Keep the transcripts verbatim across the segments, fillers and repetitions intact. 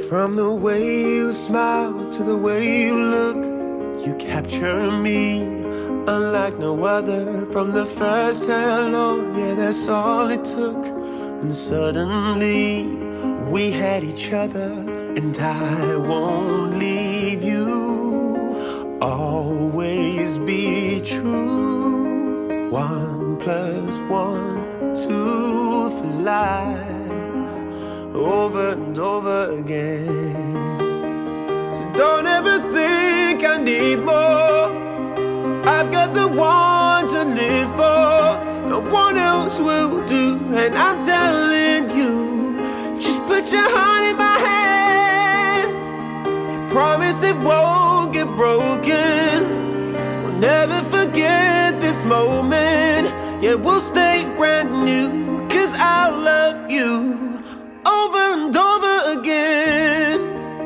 From the way you smile to the way you look, you capture me unlike no other. From the first hello, yeah, that's all it took. And suddenly we had each other, and I won't leave you. Always be true. One plus one, two for life. Over and over again. So don't ever think I need more. I've got the one to live for. No one else will do. And I'm telling you, just put your heart in my hands. I promise it won't get broken. We'll never forget this moment. Yeah, we'll stay brand new, 'cause I love you over and over again.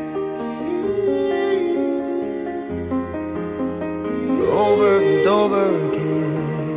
Over and over again.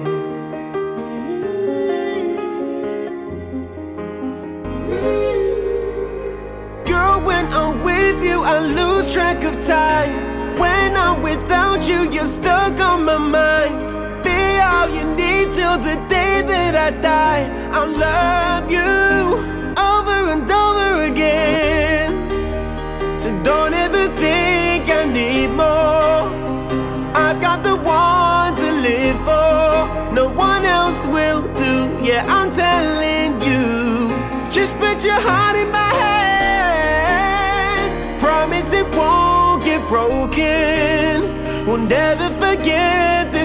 Girl, when I'm with you, I lose track of time. When I'm without you, you're stuck on my mind. Be all you need till the day that I die. I love you over and over again. So don't ever think I need more. I've got the one to live for. No one else will do. Yeah, I'm telling you, just put your heart in my hands. Promise it won't get broken. We'll never forget